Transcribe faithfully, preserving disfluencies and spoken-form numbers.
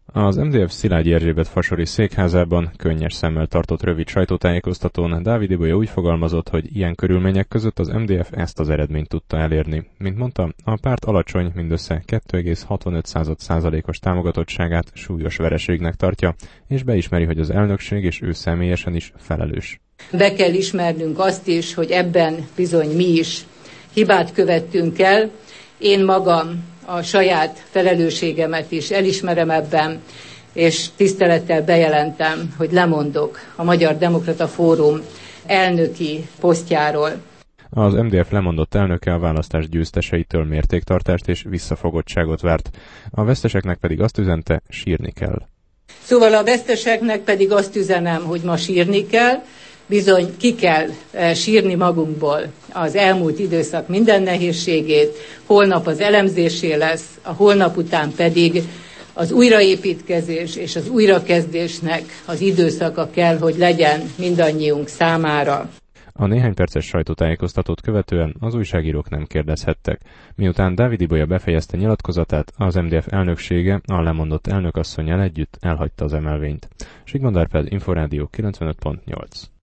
Az em dé ef Szilágyi Erzsébet fasori székházában könnyes szemmel tartott rövid sajtótájékoztatón Dávid Ibolya úgy fogalmazott, hogy ilyen körülmények között az em dé ef ezt az eredményt tudta elérni. Mint mondta, a párt alacsony, mindössze kettő egész hatvanöt százalékos támogatottságát súlyos vereségnek tartja, és beismeri, hogy az elnökség és ő személyesen is felelős. Be kell ismernünk azt is, hogy ebben bizony mi is hibát követtünk el. Én magam a saját felelősségemet is elismerem ebben, és tisztelettel bejelentem, hogy lemondok a Magyar Demokrata Fórum elnöki posztjáról. Az em dé ef lemondott elnöke a választás győzteseitől mértéktartást és visszafogottságot várt. A veszteseknek pedig azt üzente, sírni kell. Szóval a veszteseknek pedig azt üzenem, hogy ma sírni kell, bizony ki kell sírni magunkból az elmúlt időszak minden nehézségét, holnap az elemzésé lesz, a holnap után pedig az újraépítkezés és az újrakezdésnek az időszaka kell, hogy legyen mindannyiunk számára. A néhány perces sajtótájékoztatót követően az újságírók nem kérdezhettek. Miután Dávid Ibolya befejezte nyilatkozatát, az em dé ef elnöksége a lemondott elnökasszonnyal együtt elhagyta az emelvényt. Zsigmond Árpád, Inforádió kilencvenöt pont nyolc.